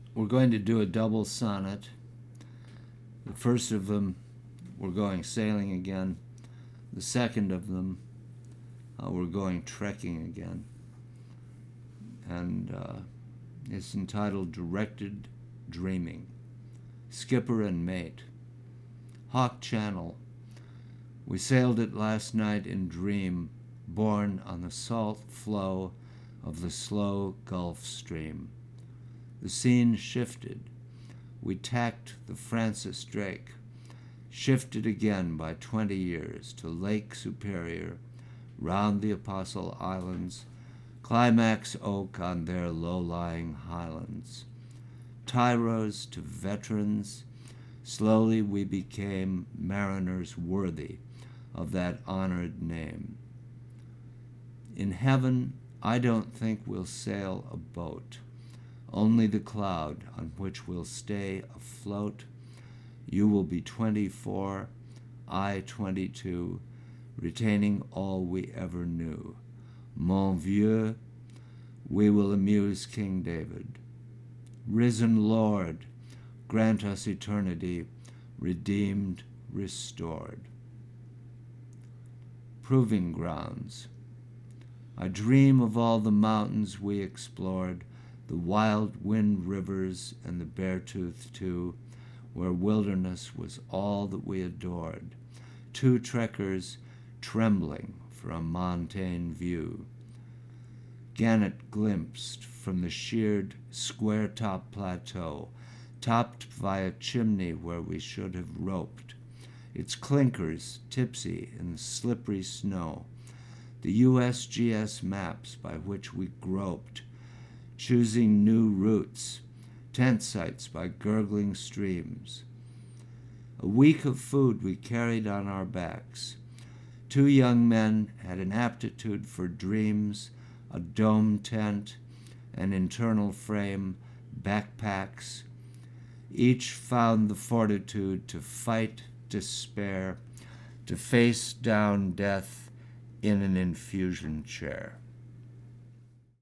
We're going to do a double sonnet. The first of them, we're going sailing again. The second of them, we're going trekking again. And it's entitled Directed Dreaming. Skipper and mate. Hawk Channel. We sailed it last night in dream, borne on the salt flow of the slow Gulf Stream. The scene shifted. We tacked the Francis Drake, shifted again by 20 years to Lake Superior, round the Apostle Islands, climax oak on their low-lying highlands. Tyros to veterans, slowly we became mariners worthy of that honored name. In heaven, I don't think we'll sail a boat, only the cloud on which we'll stay afloat. You will be 24, I 22, retaining all we ever knew. Mon vieux, we will amuse King David. Risen Lord, grant us eternity, redeemed, restored. Proving grounds. I dream of all the mountains we explored, the wild wind rivers and the Beartooth too, where wilderness was all that we adored, two trekkers trembling for a montane view. Gannet glimpsed from the sheared square-top plateau, topped by a chimney where we should have roped, its clinkers tipsy in the slippery snow, the USGS maps by which we groped, choosing new routes, tent sites by gurgling streams. A week of food we carried on our backs. Two young men had an aptitude for dreams, a dome tent, an internal frame, backpacks. Each found the fortitude to fight despair, to face down death in an infusion chair.